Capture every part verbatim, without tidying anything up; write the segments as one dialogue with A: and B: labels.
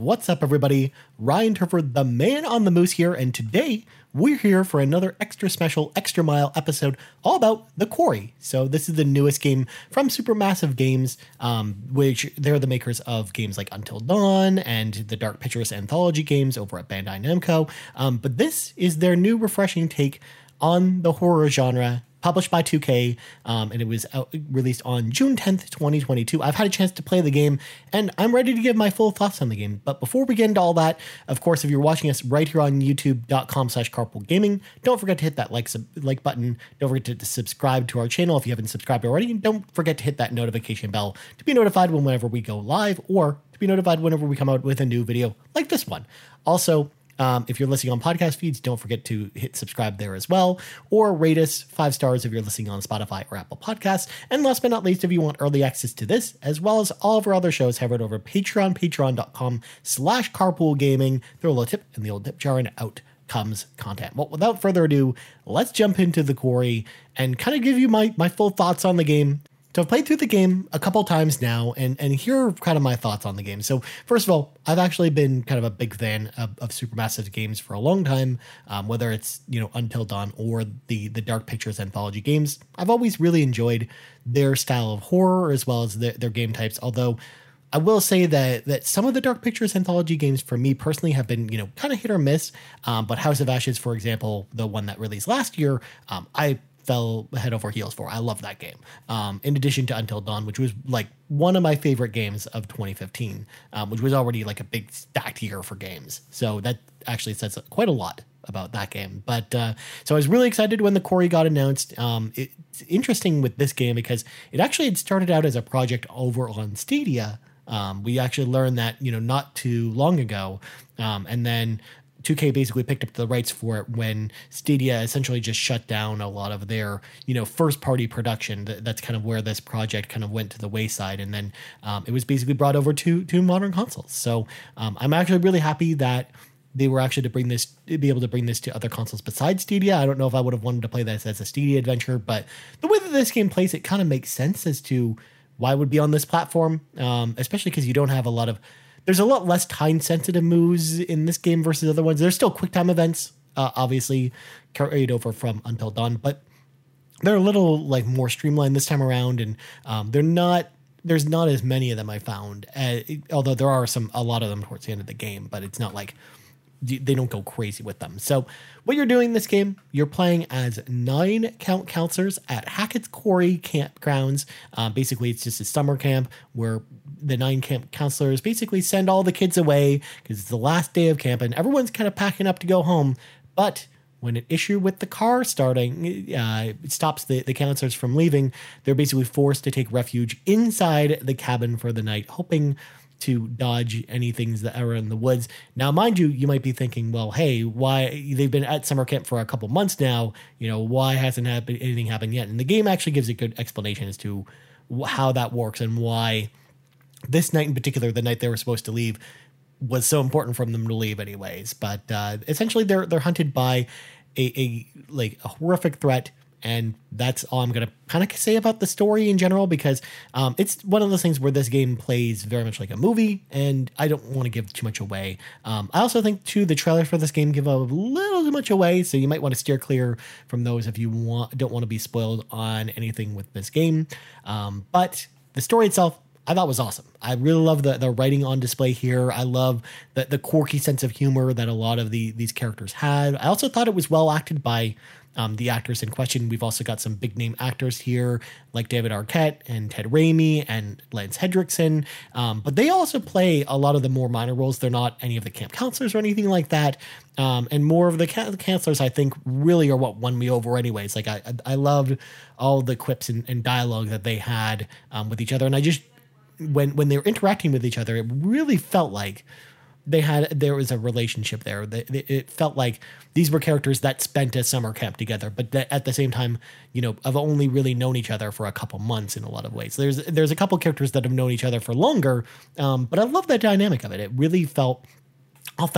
A: What's up, everybody? Ryan Turford, the man on the moose here, and today we're here for another extra special Extra Mile episode all about The Quarry. So this is the newest game from Supermassive Games, um, which they're the makers of games like Until Dawn and the Dark Pictures anthology games over at Bandai Namco. Um, but this is their new refreshing take on the horror genre, published by two K, um, and it was out, released on June tenth, twenty twenty-two. I've had a chance to play the game, and I'm ready to give my full thoughts on the game. But before we get into all that, of course, if you're watching us right here on youtube.com slash carpool gaming, don't forget to hit that like, sub, like button. Don't forget to, to subscribe to our channel if you haven't subscribed already. And don't forget to hit that notification bell to be notified whenever we go live, or to be notified whenever we come out with a new video like this one. Also, Um, if you're listening on podcast feeds, don't forget to hit subscribe there as well, or rate us five stars if you're listening on Spotify or Apple Podcasts. And last but not least, if you want early access to this, as well as all of our other shows, head right over to Patreon, patreon.com slash carpool gaming. Throw a little tip in the old tip jar and out comes content. Well, without further ado, let's jump into The Quarry and kind of give you my, my full thoughts on the game. So I've played through the game a couple times now, and, and here are kind of my thoughts on the game. So first of all, I've actually been kind of a big fan of, of Supermassive games for a long time, um, whether it's, you know, Until Dawn or the, the Dark Pictures anthology games. I've always really enjoyed their style of horror as well as their, their game types, although I will say that that some of the Dark Pictures anthology games for me personally have been, you know, kind of hit or miss. Um, but House of Ashes, for example, the one that released last year, um, I fell head over heels for. I love that game. Um, in addition to Until Dawn, which was like one of my favorite games of twenty fifteen, um, which was already like a big stacked year for games. So that actually says quite a lot about that game. But uh, so I was really excited when The Quarry got announced. Um, it's interesting with this game because it actually had started out as a project over on Stadia. Um, we actually learned that, you know, not too long ago. Um, and then two K basically picked up the rights for it when Stadia essentially just shut down a lot of their, you know, first party production. That's kind of where this project kind of went to the wayside. And then um, it was basically brought over to, to modern consoles. So um, I'm actually really happy that they were actually to bring this, be able to bring this to other consoles besides Stadia. I don't know if I would have wanted to play this as a Stadia adventure, but the way that this game plays, it kind of makes sense as to why it would be on this platform, um, especially because you don't have a lot of, there's a lot less time-sensitive moves in this game versus other ones. There's still quick-time events, uh, obviously, carried over from Until Dawn, but they're a little like more streamlined this time around, and um, they're not. There's not as many of them I found, uh, although there are some, a lot of them towards the end of the game. But it's not like they don't go crazy with them. So what you're doing in this game, you're playing as nine count counselors at Hackett's Quarry campgrounds. Uh, basically, it's just a summer camp where the nine camp counselors basically send all the kids away because it's the last day of camp and everyone's kind of packing up to go home. But when an issue with the car starting uh, stops the, the counselors from leaving, they're basically forced to take refuge inside the cabin for the night, hoping to dodge any things that are in the woods. Now, mind you, you might be thinking, well, hey, why they've been at summer camp for a couple months now, you know, why hasn't happened, anything happened yet? And the game actually gives a good explanation as to how that works and why this night in particular, the night they were supposed to leave, was so important for them to leave anyways. But uh, essentially they're, they're hunted by a, a, like a horrific threat. And that's all I'm going to kind of say about the story in general, because um, it's one of those things where this game plays very much like a movie, and I don't want to give too much away. Um, I also think, too, the trailers for this game give a little too much away, so you might want to steer clear from those if you want don't want to be spoiled on anything with this game. Um, but the story itself, I thought was awesome. I really love the, the writing on display here. I love the, the quirky sense of humor that a lot of the these characters had. I also thought it was well acted by um, the actors in question. We've also got some big name actors here like David Arquette and Ted Raimi and Lance Hendrickson. Um, but they also play a lot of the more minor roles. They're not any of the camp counselors or anything like that. Um, and more of the ca- counselors, I think, really are what won me over anyways. Like I, I loved all the quips and, and dialogue that they had um, with each other. And I just, when when they were interacting with each other, it really felt like they had there was a relationship there. It felt like these were characters that spent a summer camp together, but that at the same time, you know, have only really known each other for a couple months in a lot of ways. There's there's a couple characters that have known each other for longer, um, but I love that dynamic of it. It really felt authentic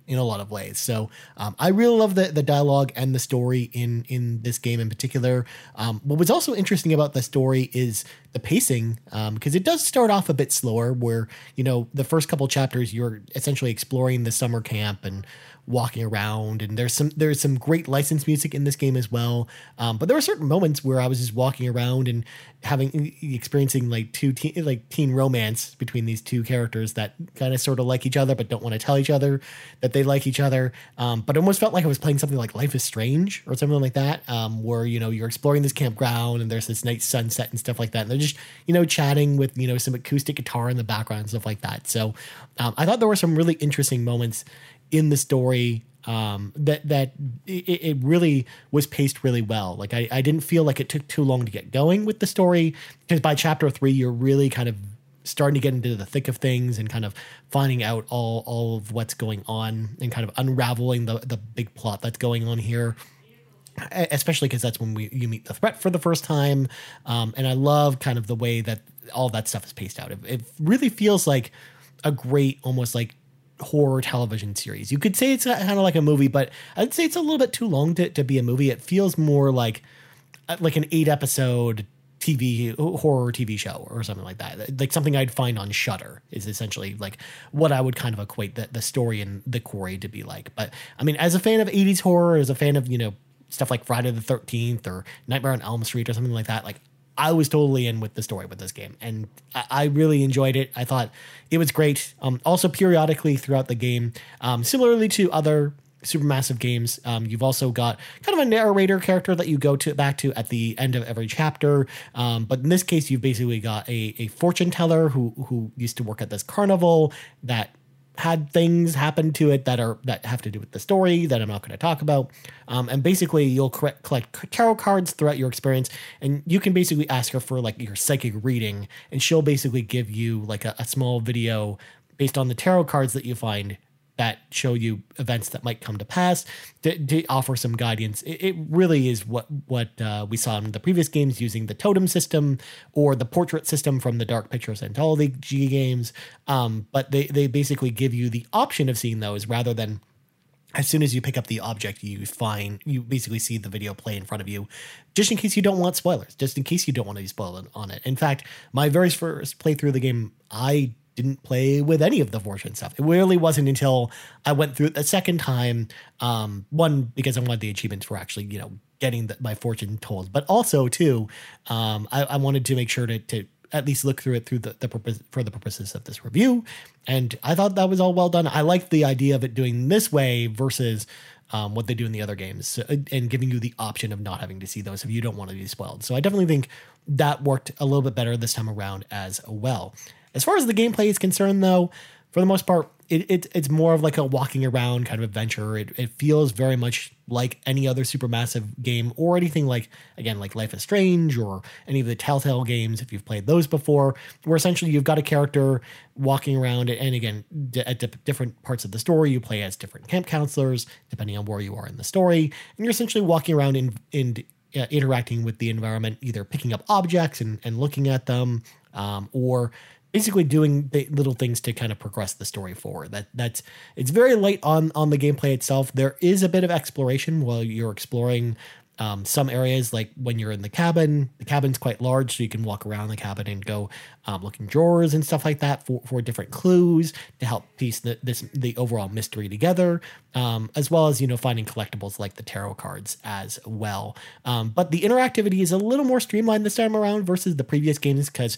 A: in a lot of ways. So um, I really love the the dialogue and the story in in this game in particular. Um, what was also interesting about the story is the pacing, because um, it does start off a bit slower, where, you know, the first couple chapters you're essentially exploring the summer camp and walking around, and there's some there's some great licensed music in this game as well. Um, but there were certain moments where I was just walking around and having experiencing like two teen, like teen romance between these two characters that kind of sort of like each other but don't want to tell each other that they like each other. Um, but it almost felt like I was playing something like Life is Strange or something like that, um, where, you know, you're exploring this campground and there's this nice sunset and stuff like that, and they're just, you know, chatting with, you know, some acoustic guitar in the background and stuff like that. So um, I thought there were some really interesting moments in the story, um, that, that it, it really was paced really well. Like I, I didn't feel like it took too long to get going with the story, because by chapter three, you're really kind of starting to get into the thick of things and kind of finding out all, all of what's going on and kind of unraveling the, the big plot that's going on here. Especially because that's when we you meet the threat for the first time. Um, and I love kind of the way that all that stuff is paced out. It, it really feels like a great, almost like horror television series. You could say it's kind of like a movie, but I'd say it's a little bit too long to, to be a movie. It feels more like like an eight episode T V horror T V show or something like that. Like something I'd find on Shudder is essentially like what I would kind of equate the, the story in The Quarry to be like. But I mean, as a fan of eighties horror, as a fan of, you know, stuff like Friday the thirteenth or Nightmare on Elm Street or something like that, like I was totally in with the story with this game, and I, I really enjoyed it. I thought it was great. Um, also, periodically throughout the game, um, similarly to other Supermassive games, um, you've also got kind of a narrator character that you go to back to at the end of every chapter. Um, but in this case, you've basically got a, a fortune teller who who used to work at this carnival that had things happen to it that are that have to do with the story that I'm not going to talk about. Um, and basically, you'll collect, collect tarot cards throughout your experience, and you can basically ask her for like your psychic reading, and she'll basically give you like a, a small video based on the tarot cards that you find that show you events that might come to pass, to, to offer some guidance. It, it really is what what uh, we saw in the previous games, using the totem system or the portrait system from the Dark Pictures Anthology games. Um, but they, they basically give you the option of seeing those rather than as soon as you pick up the object, you find, you basically see the video play in front of you, just in case you don't want spoilers, just in case you don't want to be spoiled on it. In fact, my very first playthrough of the game, I didn't play with any of the fortune stuff. It really wasn't until I went through it the second time, um, one, because I wanted the achievements for actually, you know, getting the, my fortune told, but also too, um, I, I wanted to make sure to, to at least look through it through the, the purpose for the purposes of this review. And I thought that was all well done. I liked the idea of it doing this way versus um, what they do in the other games, so, and giving you the option of not having to see those if you don't want to be spoiled. So I definitely think that worked a little bit better this time around as well. As far as the gameplay is concerned, though, for the most part, it, it, it's more of like a walking around kind of adventure. It, it feels very much like any other Supermassive game or anything like, again, like Life is Strange or any of the Telltale games, if you've played those before, where essentially you've got a character walking around, and again, d- at d- different parts of the story, you play as different camp counselors, depending on where you are in the story, and you're essentially walking around in, in uh, interacting with the environment, either picking up objects and, and looking at them, um, or basically doing the little things to kind of progress the story forward. That that's it's very light on on the gameplay itself. There is a bit of exploration while you're exploring um, some areas, like when you're in the cabin. The cabin's quite large, so you can walk around the cabin and go um, look in drawers and stuff like that for, for different clues to help piece the, this the overall mystery together, um, as well as, you know, finding collectibles like the tarot cards as well. Um, but the interactivity is a little more streamlined this time around versus the previous games, because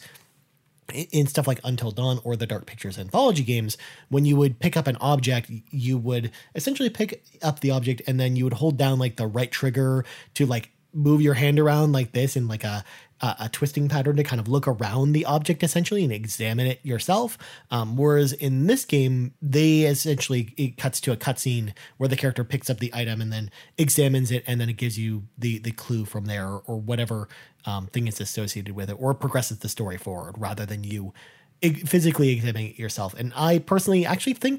A: in stuff like Until Dawn or the Dark Pictures Anthology games, when you would pick up an object, you would essentially pick up the object and then you would hold down like the right trigger to like move your hand around like this in like a a, a twisting pattern to kind of look around the object essentially and examine it yourself. Um, whereas in this game, they essentially, it cuts to a cutscene where the character picks up the item and then examines it, and then it gives you the the clue from there, or, or whatever um, thing is associated with it, or progresses the story forward rather than you physically examining it yourself. And I personally actually think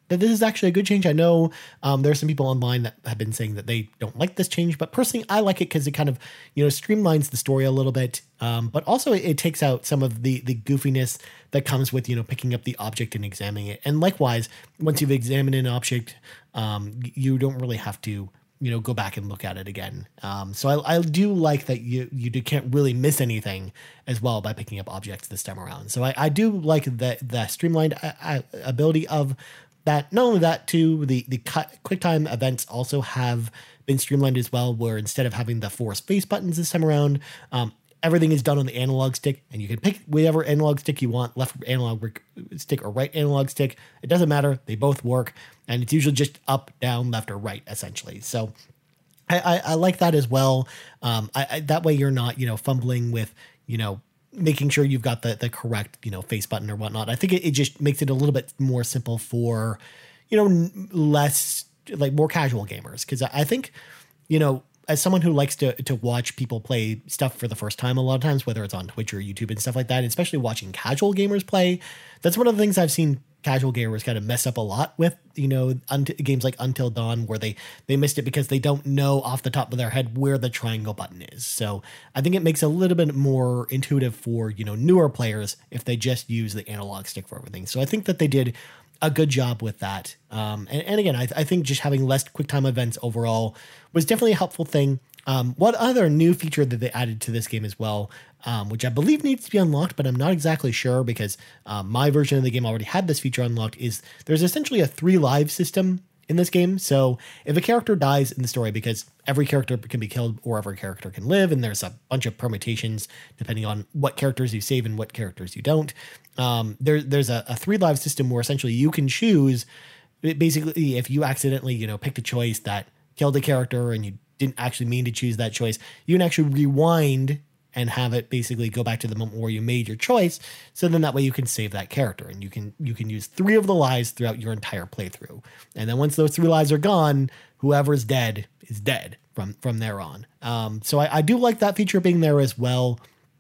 A: that this is actually a good change. I know um, there are some people online that have been saying that they don't like this change, but personally, I like it because it kind of, you know, streamlines the story a little bit. Um, but also it, it takes out some of the the goofiness that comes with, you know, picking up the object and examining it. And likewise, once you've examined an object, um, you don't really have to, you know, go back and look at it again. Um, so I, I do like that you you can't really miss anything as well by picking up objects this time around. So I, I do like the the streamlined uh, ability of that. Not only that, too, the the cut, QuickTime events also have been streamlined as well, where instead of having the four space buttons this time around, um, everything is done on the analog stick, and you can pick whatever analog stick you want, left analog stick or right analog stick. It doesn't matter. They both work, and it's usually just up, down, left, or right, essentially. So I, I, I like that as well. Um, I, I, that way you're not, you know, fumbling with, you know, making sure you've got the, the correct, you know, face button or whatnot. I think it, it just makes it a little bit more simple for, you know, less, like more casual gamers. Because I think, you know, as someone who likes to to watch people play stuff for the first time a lot of times, whether it's on Twitch or YouTube and stuff like that, especially watching casual gamers play, that's one of the things I've seen casual gamers kind of mess up a lot with, you know, un- games like Until Dawn, where they, they missed it because they don't know off the top of their head where the triangle button is. So I think it makes it a little bit more intuitive for, you know, newer players if they just use the analog stick for everything. So I think that they did a good job with that. Um, and, and again, I, I think just having less QuickTime events overall was definitely a helpful thing. Um, what other new feature that they added to this game as well, um, which I believe needs to be unlocked, but I'm not exactly sure because um, my version of the game already had this feature unlocked, is there's essentially a three live system in this game. So if a character dies in the story, because every character can be killed or every character can live, and there's a bunch of permutations depending on what characters you save and what characters you don't, um, there, there's a, a three live system where essentially you can choose, basically, if you accidentally, you know, picked a choice that killed a character and you didn't actually mean to choose that choice, you can actually rewind and have it basically go back to the moment where you made your choice. So then that way you can save that character, and you can you can use three of the lives throughout your entire playthrough. And then once those three lives are gone, whoever's dead is dead from from there on. Um, so I, I do like that feature being there as well.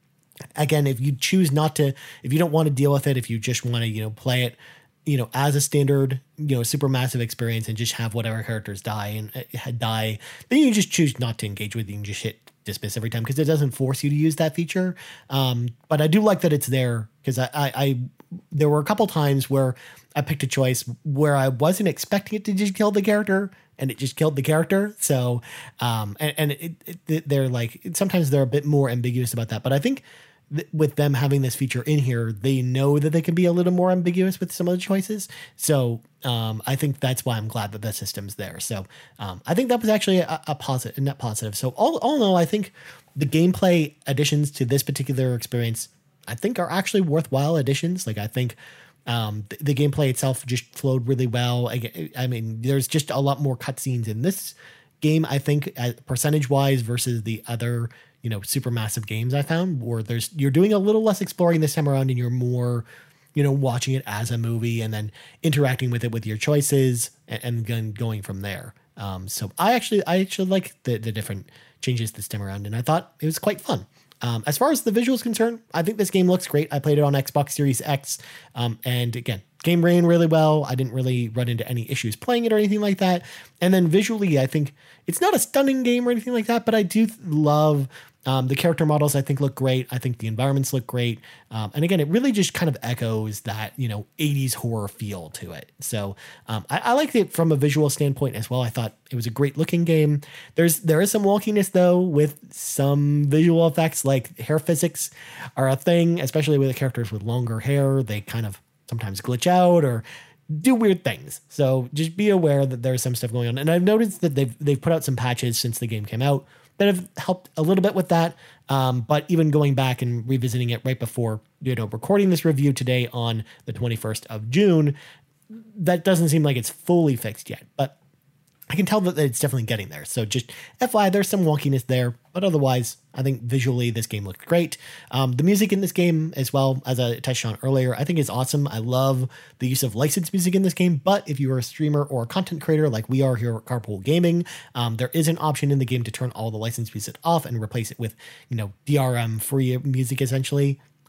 A: Again, if you choose not to, if you don't want to deal with it, if you just want to, you know, play it, you know, as a standard, you know, super massive experience and just have whatever characters die and uh, die, then you just choose not to engage with it. You can just hit dismiss every time because it doesn't force you to use that feature. Um, but I do like that it's there because I, I, I, there were a couple times where I picked a choice where I wasn't expecting it to just kill the character, and it just killed the character. So, um, and, and it, it, they're like, sometimes they're a bit more ambiguous about that, but I think with them having this feature in here, they know that they can be a little more ambiguous with some of the choices. So um, I think that's why I'm glad that the system's there. So um, I think that was actually a, a positive, a net positive. So all, all in all, I think the gameplay additions to this particular experience, I think are actually worthwhile additions. Like I think um, the, the gameplay itself just flowed really well. I, I mean, there's just a lot more cutscenes in this game, I think, uh, percentage wise versus the other, you know, super massive games I found, where there's, you're doing a little less exploring this time around and you're more, you know, watching it as a movie and then interacting with it with your choices and, and then going from there. Um, so I actually, I actually like the, the different changes this time around, and I thought it was quite fun. Um, as far as the visuals concerned, I think this game looks great. I played it on Xbox Series X. Um, and again, game ran really well. I didn't really run into any issues playing it or anything like that. And then visually, I think it's not a stunning game or anything like that, but I do love um, the character models. I think look great. I think the environments look great. Um, and again, it really just kind of echoes that, you know, eighties horror feel to it. So um, I, I liked it from a visual standpoint as well. I thought it was a great looking game. There's, there is some wonkiness though with some visual effects, like hair physics are a thing, especially with the characters with longer hair. They kind of sometimes glitch out or do weird things. So just be aware that there's some stuff going on. And I've noticed that they've they've put out some patches since the game came out that have helped a little bit with that. Um, but even going back and revisiting it right before, you know, recording this review today on the twenty-first of June, that doesn't seem like it's fully fixed yet. But I can tell that it's definitely getting there. So just F Y I, there's some wonkiness there, but otherwise, I think visually this game looked great. Um, the music in this game as well, as I touched on earlier, I think is awesome. I love the use of licensed music in this game, but if you are a streamer or a content creator like we are here at Carpool Gaming, um, there is an option in the game to turn all the licensed music off and replace it with, you know, D R M free music essentially.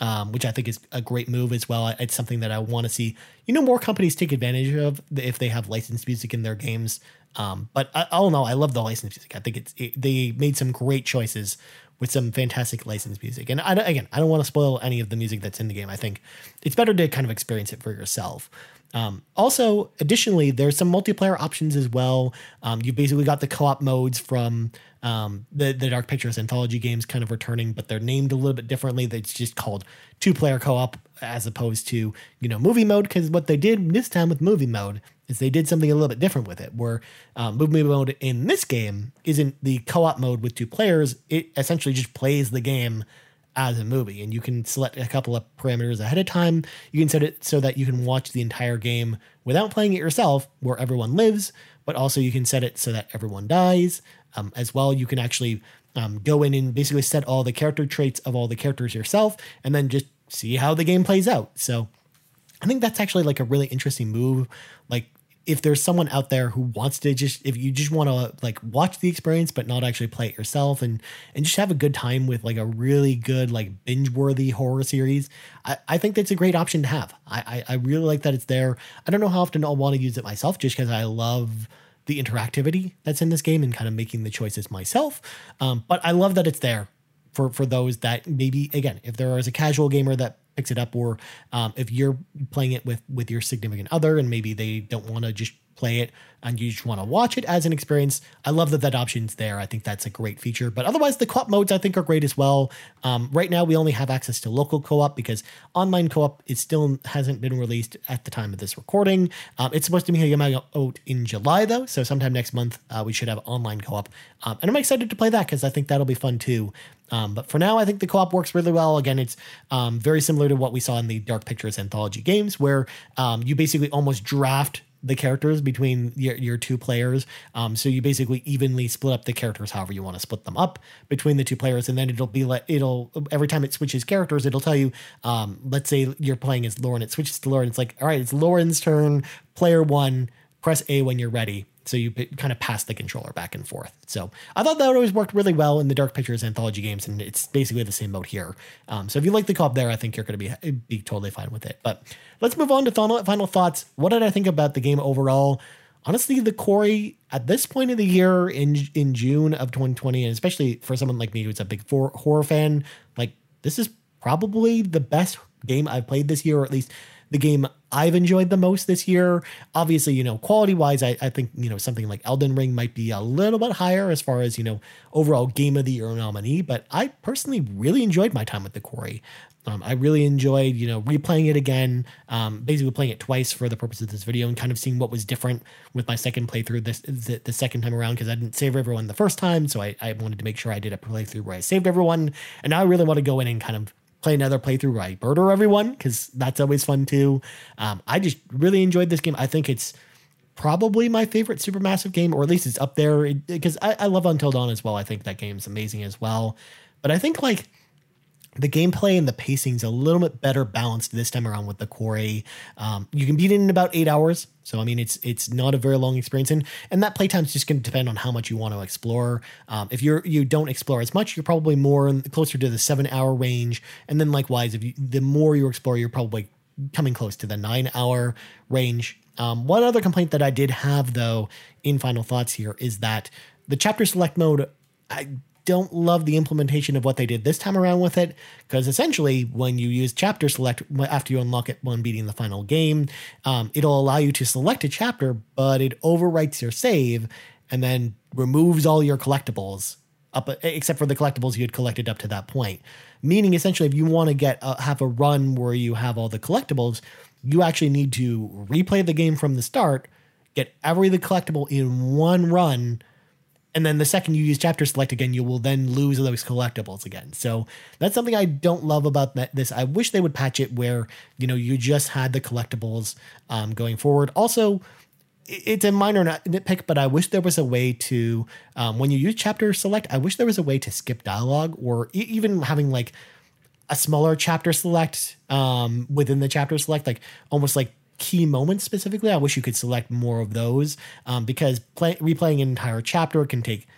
A: um, which I think is a great move as well. It's something that I want to see, you know, more companies take advantage of if they have licensed music in their games. Um, but I, I don't know. I love the licensed music. I think it's it, they made some great choices with some fantastic licensed music. And I, again, I don't want to spoil any of the music that's in the game. I think it's better to kind of experience it for yourself. Um, also, additionally, there's some multiplayer options as well. Um, you've basically got the co-op modes from um, the, the Dark Pictures anthology games kind of returning, but they're named a little bit differently. It's just called two-player co-op as opposed to, you know, movie mode, because what they did this time with movie mode is they did something a little bit different with it, where um, movie mode in this game isn't the co-op mode with two players. It essentially just plays the game as a movie, and you can select a couple of parameters ahead of time. You can set it so that you can watch the entire game without playing it yourself, where everyone lives, but also you can set it so that everyone dies. Um, as well, you can actually um, go in and basically set all the character traits of all the characters yourself, and then just see how the game plays out. So I think that's actually like a really interesting move. Like, if there's someone out there who wants to just, if you just want to like watch the experience, but not actually play it yourself, and, and just have a good time with like a really good, like binge worthy horror series, I, I think that's a great option to have. I, I, I really like that it's there. I don't know how often I'll want to use it myself, just because I love the interactivity that's in this game and kind of making the choices myself. Um, but I love that it's there for, for those that maybe, again, if there is a casual gamer that picks it up, or um, if you're playing it with with your significant other and maybe they don't want to just play it and you just want to watch it as an experience, I love that that option's there. I think that's a great feature. But otherwise, the co-op modes I think are great as well. Um, right now, we only have access to local co-op because online co-op is still hasn't been released at the time of this recording. Um, it's supposed to be coming out in July though, so sometime next month uh, we should have online co-op, um, and I'm excited to play that because I think that'll be fun too. Um, but for now, I think the co-op works really well. Again, it's um, very similar to what we saw in the Dark Pictures anthology games, where um, you basically almost draft the characters between your, your two players. Um, so you basically evenly split up the characters however you want to split them up between the two players. And then it'll be like, it'll, every time it switches characters, it'll tell you, um, let's say you're playing as Lauren, it switches to Lauren. It's like, all right, it's Lauren's turn, player one, press A when you're ready. So you p- kind of pass the controller back and forth. So I thought that always worked really well in the Dark Pictures anthology games, and it's basically the same mode here. Um, so if you like the co-op there, I think you're going to be be totally fine with it. But let's move on to final, final thoughts. What did I think about the game overall? Honestly, the Quarry at this point of the year in in June of twenty twenty, and especially for someone like me who's a big for, horror fan, like this is probably the best game I've played this year, or at least the game I've enjoyed the most this year. Obviously, you know, quality wise, I, I think, you know, something like Elden Ring might be a little bit higher as far as, you know, overall game of the year nominee, but I personally really enjoyed my time with the Quarry. Um, I really enjoyed, you know, replaying it again, um, basically playing it twice for the purpose of this video and kind of seeing what was different with my second playthrough this the, the second time around, because I didn't save everyone the first time. So I, I wanted to make sure I did a playthrough where I saved everyone. And now I really want to go in and kind of play another playthrough where I murder everyone, because that's always fun too. Um, I just really enjoyed this game. I think it's probably my favorite Supermassive game, or at least it's up there, because I, I love Until Dawn as well. I think that game's amazing as well. But I think like the gameplay and the pacing's a little bit better balanced this time around with the Quarry. Um, you can beat it in about eight hours. So, I mean, it's it's not a very long experience. And, and that playtime's just going to depend on how much you want to explore. Um, if you're, you don't explore as much, you're probably more in, closer to the seven hour range. And then likewise, if you, the more you explore, you're probably coming close to the nine hour range. Um, one other complaint that I did have, though, in final thoughts here is that the chapter select mode, I don't love the implementation of what they did this time around with it, because essentially when you use chapter select after you unlock it when beating the final game, um, it'll allow you to select a chapter, but it overwrites your save and then removes all your collectibles up, except for the collectibles you had collected up to that point. Meaning essentially, if you want to get uh, have a run where you have all the collectibles, you actually need to replay the game from the start, get every the collectible in one run. And then the second you use chapter select again, you will then lose those collectibles again. So that's something I don't love about that, this. I wish they would patch it where, you know, you just had the collectibles um, going forward. Also, it's a minor nitpick, but I wish there was a way to, um, when you use chapter select, I wish there was a way to skip dialogue, or e- even having like a smaller chapter select um, within the chapter select, like almost like key moments specifically. I wish you could select more of those, um, because play, replaying an entire chapter can take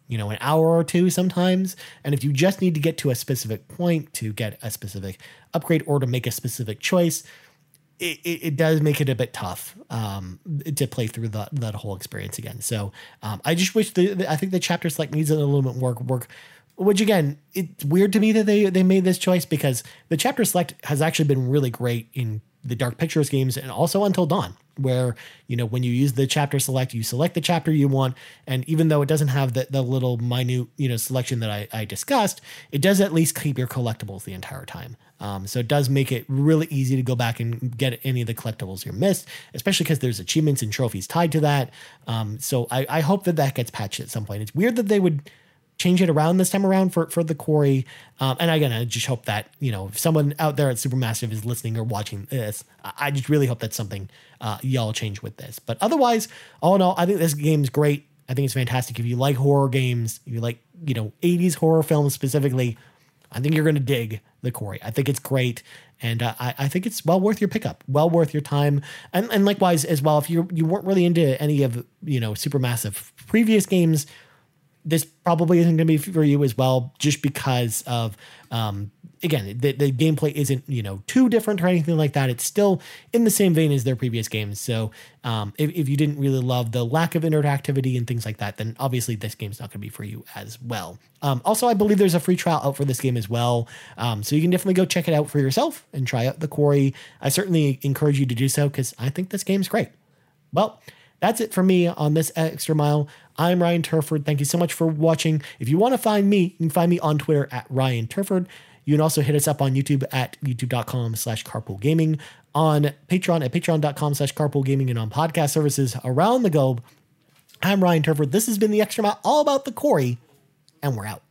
A: you know, an hour or two sometimes. And if you just need to get to a specific point to get a specific upgrade or to make a specific choice, it, it, it does make it a bit tough um, to play through the, that whole experience again. So um, I just wish the, the I think the chapter select needs a little bit more work. Which again, it's weird to me that they they made this choice because the chapter select has actually been really great in the Dark Pictures games and also Until Dawn, where, you know, when you use the chapter select, you select the chapter you want. And even though it doesn't have the, the little minute, you know, selection that I, I discussed, it does at least keep your collectibles the entire time. Um, so it does make it really easy to go back and get any of the collectibles you missed, especially because there's achievements and trophies tied to that. Um, so I, I hope that that gets patched at some point. It's weird that they would change it around this time around for, for the quarry. Um, and again, I just hope that, you know, if someone out there at Supermassive is listening or watching this, I just really hope that's something uh, y'all change with this. But otherwise, all in all, I think this game's great. I think it's fantastic. If you like horror games, if you like, you know, eighties horror films specifically, I think you're going to dig the quarry. I think it's great. And uh, I, I think it's well worth your pickup, well worth your time. And, and likewise as well, if you you weren't really into any of, you know, Supermassive previous games, this probably isn't going to be for you as well, just because of, um, again, the, the gameplay isn't, you know, too different or anything like that. It's still in the same vein as their previous games. So um, if, if you didn't really love the lack of interactivity and things like that, then obviously this game's not going to be for you as well. Um, also, I believe there's a free trial out for this game as well. Um, so you can definitely go check it out for yourself and try out the quarry. I certainly encourage you to do so because I think this game's great. Well, that's it for me on this Extra Mile. I'm Ryan Turford. Thank you so much for watching. If you want to find me, you can find me on Twitter at Ryan Turford. You can also hit us up on YouTube at youtube.com slash carpool gaming, on Patreon at patreon.com slash carpool gaming, and on podcast services around the globe. I'm Ryan Turford. This has been the Extra Mile, all about the quarry, and we're out.